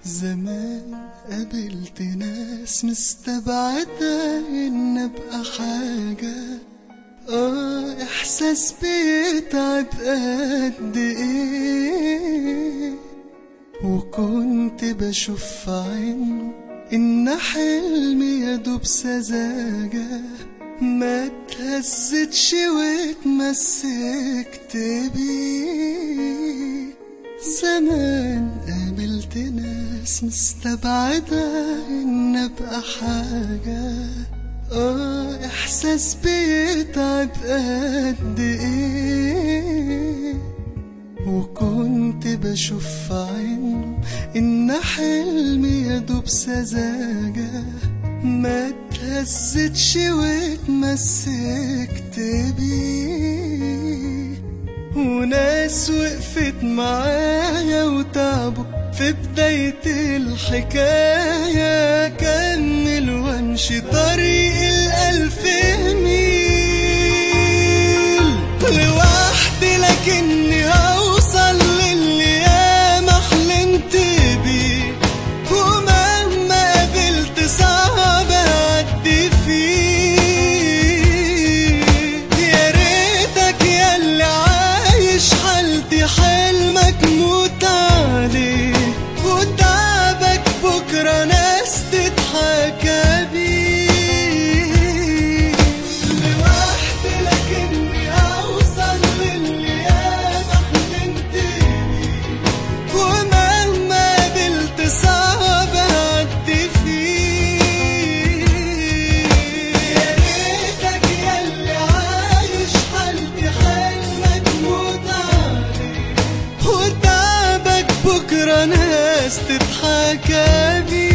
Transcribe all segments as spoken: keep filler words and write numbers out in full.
زمان قابلت ناس مستبعدة إن أبقى حاجة، آه إحساس بيتعب قد إيه، وكنت بشوف في عينه إن حلمي يدوب سذاجة، ما اتهزتش واتمسكت بيه. زمان قابلت ناس مستبعدة إن أبقى حاجة، آه إحساس بيتعب قد إيه، وكنت بشوف في عينه إن حلمي يدوب سذاجة، ما اتهزتش واتمسكت بيه. وناس وقفت معايا وتعبوا في بداية الحكاية، كمل وامشي طريق الألف ميل لوحدي، لكني هوصل للي ياما حلمت بيه، ومهما قابلت صعب أعدي فيه. يا ريتك ياللي عايش حالتي حلمك موت عليه، وتعبك بكرة ناس تضحك بيه. لوحدي لكني هوصل للي ياما حلمت بيه، ومهما قابلت صعب أعدي فيه. يا ريتك ياللي عايش حالتي حلمك موت عليه، وتعبك بكرة ناس تضحك بيه.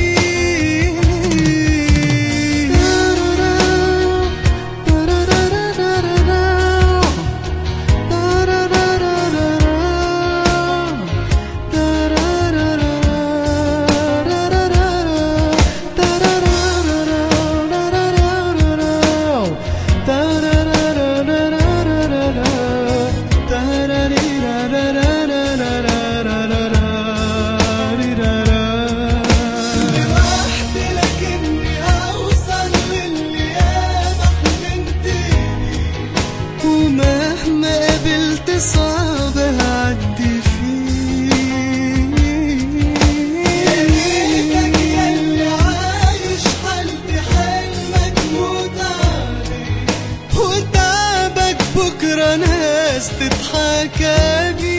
ومهما قابلت صعب أعدي فيه. يا ريتك ياللي عايش حالتي حلمك موت عليه، وتعبك بكرة ناس تضحك بيه.